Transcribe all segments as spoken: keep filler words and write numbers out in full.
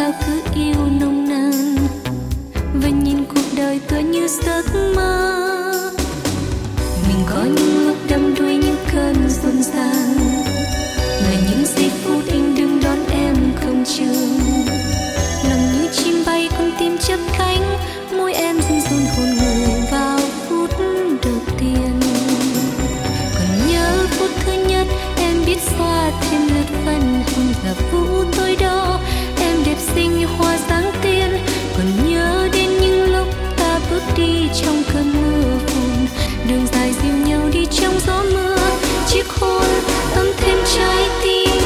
sao cứ yêu nồng nàn và nhìn cuộc đời tựa như giấc mơ. Mình có những lúc đắm đuối những cơn rộn ràng, là những giây phút anh đứng đón em không trường. Lòng như chim bay con tim chớp cánh, môi em run run hôn người vào phút đầu tiên. Còn nhớ phút thứ nhất em biết xoa thêm lướt phần hồng là vũ tôi đó, em đẹp xinh như hoa sáng tiên. Còn nhớ đến những lúc ta bước đi trong cơn mưa phùn, đường dài dìu nhau đi trong gió mưa, chiếc hôn ấm thêm trái tim.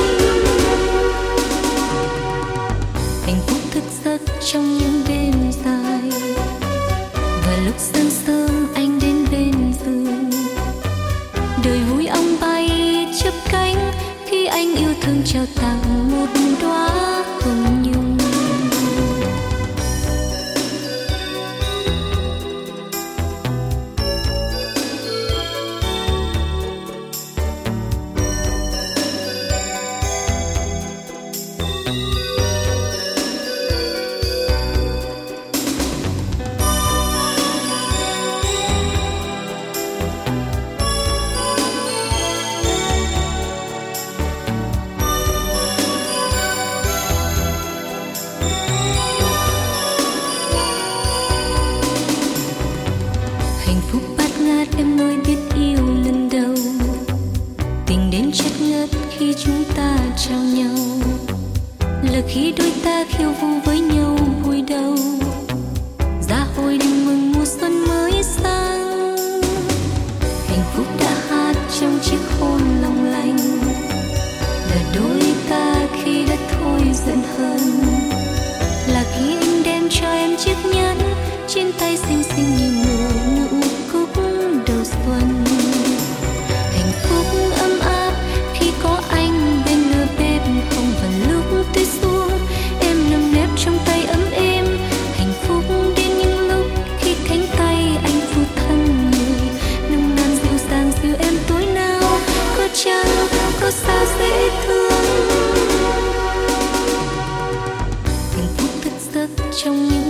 Hạnh phúc thức giấc trong những đêm dài, và lúc sáng sớm anh đến bên giường. Đời vui ong bay chớp cánh khi anh yêu thương trao tặng một đóa hồng nhung. Em mới biết yêu lần đầu, tình đến chất ngất khi chúng ta trao nhau, là khi đôi ta khiêu vũ với nhau vui đầu, ra hồi đêm mừng mùa xuân mới sang. Hạnh phúc đã hát trong chiếc hôn long lanh, là đôi ta khi đã thôi giận hờn, là khi anh đem cho em chiếc nhẫn trên tay xinh xinh như mùa nụ cúc đầu xuân. Hạnh phúc ấm áp khi có anh bên lửa bếp hồng, và lúc tôi xuống em nằm nép trong tay ấm êm. Hạnh phúc đến những lúc khi cánh tay anh phụ thân người, nồng nàn dịu dàng dìu em tối nào có chăng có sao dễ thương. Hạnh phúc thức giấc trong những